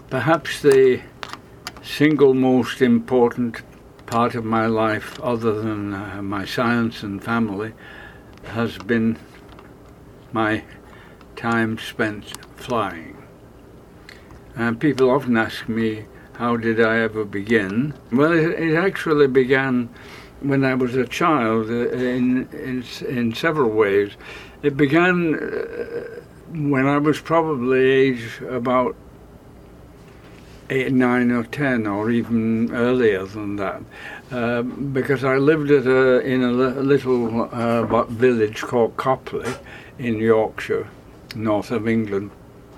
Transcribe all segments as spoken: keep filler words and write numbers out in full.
Perhaps the single most important part of my life, other than uh, my science and family, has been my time spent flying. And people often ask me, how did I ever begin? Well, it, it actually began when I was a child uh, in, in, in several ways. It began uh, when I was probably age about eight, nine or ten, or even earlier than that, uh, because I lived at a, in a little uh, village called Copley in Yorkshire, north of England.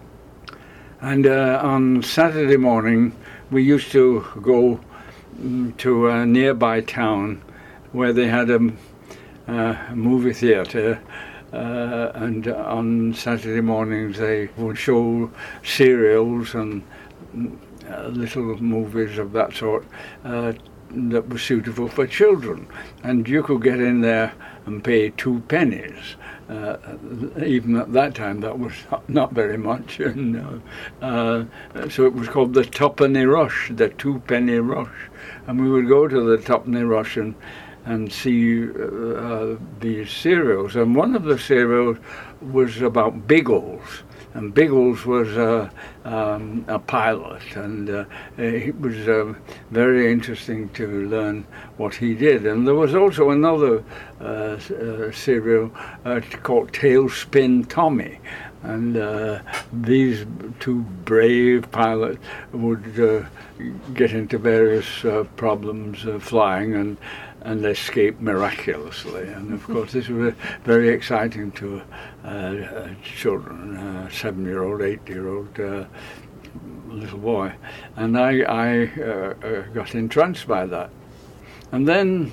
And uh, on Saturday morning, we used to go to a nearby town where they had a, a movie theatre. Uh, and on Saturday mornings they would show serials and uh, little movies of that sort uh, that were suitable for children. And you could get in there and pay two pennies. Uh, even at that time, that was not very much. And, uh, uh, so it was called the Twopenny Rush, the two-penny rush. And we would go to the Twopenny Rush and and see uh, these serials. And one of the serials was about Biggles. And Biggles was uh, um, a pilot, and uh, it was uh, very interesting to learn what he did. And there was also another uh, uh, serial uh, called Tailspin Tommy. And uh, these two brave pilots would uh, get into various uh, problems of flying and and escape miraculously. And of course this was very exciting to uh, uh, children, a seven-year-old, eight-year-old uh, little boy. And I, I uh, uh, got entranced by that. And then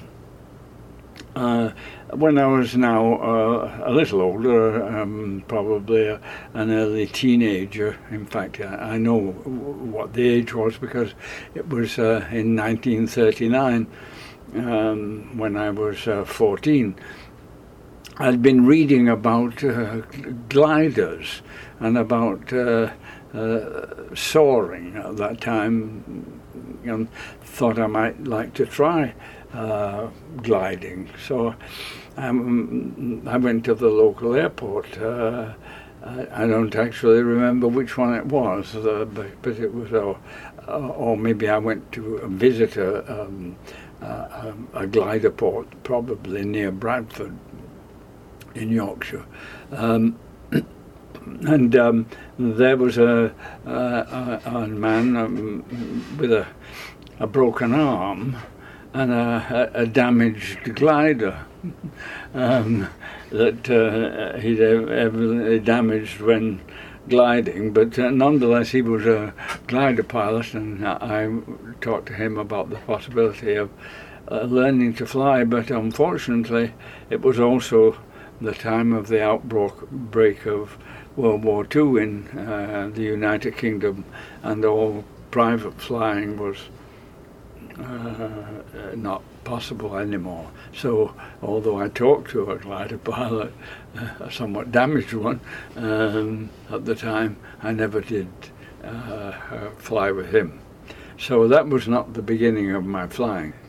uh, when I was now uh, a little older, um, probably a, an early teenager, in fact I, I know what the age was because it was uh, in nineteen thirty-nine, Um, when I was uh, fourteen, I'd been reading about uh, gliders and about uh, uh, soaring at that time, and thought I might like to try uh, gliding. So um, I went to the local airport. Uh, I, I don't actually remember which one it was, uh, but, but it was, uh, uh, or maybe I went to visit a um, Uh, a glider port, probably near Bradford in Yorkshire. Um, and um, there was a, a, a man um, with a, a broken arm and a, a damaged glider um, that uh, he'd evidently damaged when gliding, but uh, nonetheless he was a glider pilot, and I talked to him about the possibility of uh, learning to fly. But unfortunately it was also the time of the outbreak of World War Two in uh, the United Kingdom, and all private flying was uh, not possible anymore. So although I talked to a glider pilot, uh, a somewhat damaged one um, at the time, I never did uh, uh, fly with him. So that was not the beginning of my flying.